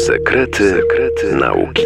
Sekrety nauki.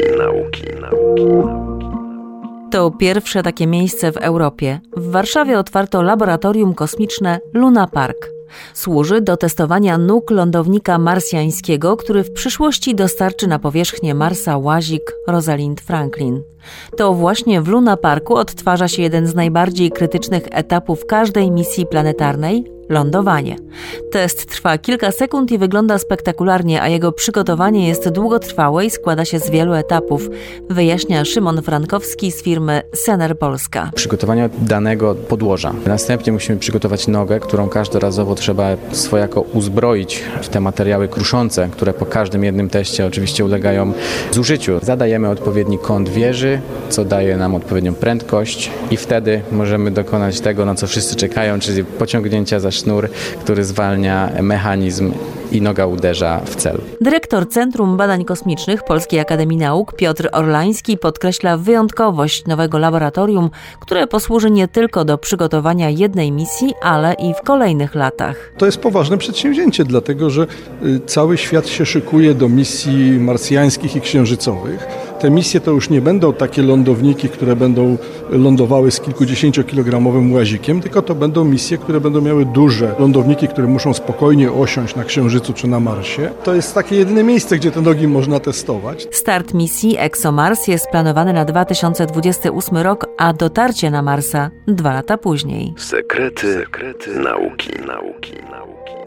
To pierwsze takie miejsce w Europie. W Warszawie otwarto laboratorium kosmiczne Luna Park. Służy do testowania nóg lądownika marsjańskiego, który w przyszłości dostarczy na powierzchnię Marsa łazik Rosalind Franklin. To właśnie w Luna Parku odtwarza się jeden z najbardziej krytycznych etapów każdej misji planetarnej – lądowanie. Test trwa kilka sekund i wygląda spektakularnie, a jego przygotowanie jest długotrwałe i składa się z wielu etapów, wyjaśnia Szymon Frankowski z firmy Sener Polska. Przygotowanie danego podłoża. Następnie musimy przygotować nogę, którą każdorazowo trzeba swojako uzbroić w te materiały kruszące, które po każdym jednym teście oczywiście ulegają zużyciu. Zadajemy odpowiedni kąt wieży, co daje nam odpowiednią prędkość i wtedy możemy dokonać tego, na co wszyscy czekają, czyli pociągnięcia za sznur, który zwalnia mechanizm i noga uderza w cel. Dyrektor Centrum Badań Kosmicznych Polskiej Akademii Nauk Piotr Orlański podkreśla wyjątkowość nowego laboratorium, które posłuży nie tylko do przygotowania jednej misji, ale i w kolejnych latach. To jest poważne przedsięwzięcie, dlatego że cały świat się szykuje do misji marsjańskich i księżycowych. Te misje to już nie będą takie lądowniki, które będą lądowały z kilkudziesięciokilogramowym łazikiem, tylko to będą misje, które będą miały duże lądowniki, które muszą spokojnie osiąść na Księżycu czy na Marsie. To jest takie jedyne miejsce, gdzie te nogi można testować. Start misji ExoMars jest planowany na 2028 rok, a dotarcie na Marsa 2 lata później. Sekrety nauki.